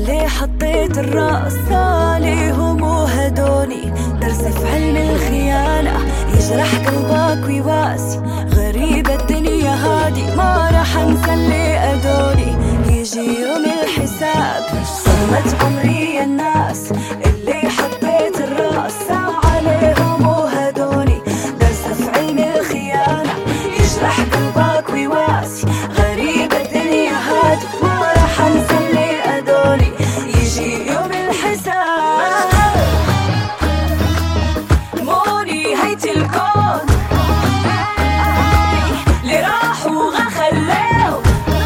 اللي حطيت الرأس عليهم وهدوني. درس في علم الخيانة يجرح قلبك ويواسي. غريبة الدنيا هادي ما راح انسى اللي أدوني. يجي يوم الحساب صدمة عمري الناس اللي حطيت الرأس عليهم وهدوني. درس في علم الخيانة يجرح قلبك ويواسي. غريبة الدنيا هادي ما راح انسى اللي أدوني. يجي يوم الحساب مو نهاية الكون اللي راحوا غا خلاو.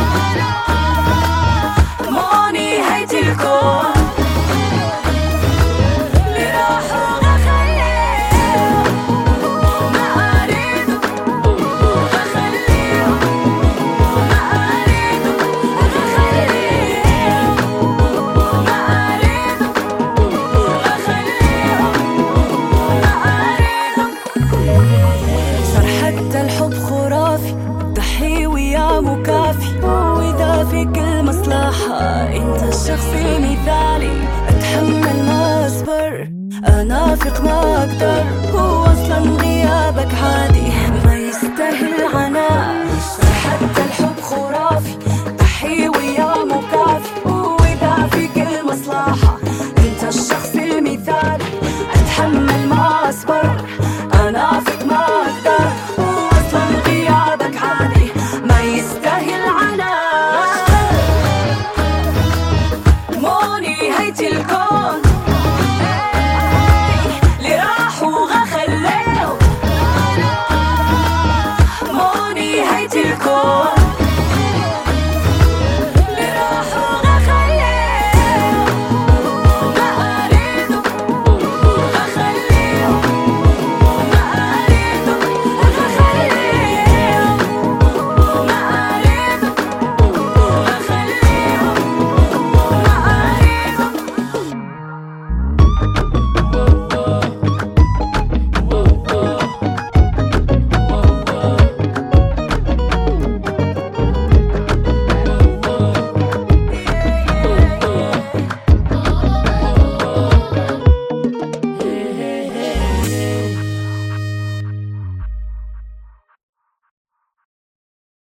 مو نهاية الكون اللي راحوا غا خلاو. ما أريدو غا خليو. ما أريدو غا خليو. ما أريدو غا خليو. ما أريدو. صار حتى الحب خرافي ضحي ويا مكافي. وإذا فيك المصلحة انت الشخص المثالي. اتحمل ما اصبر انافق ما اقدر.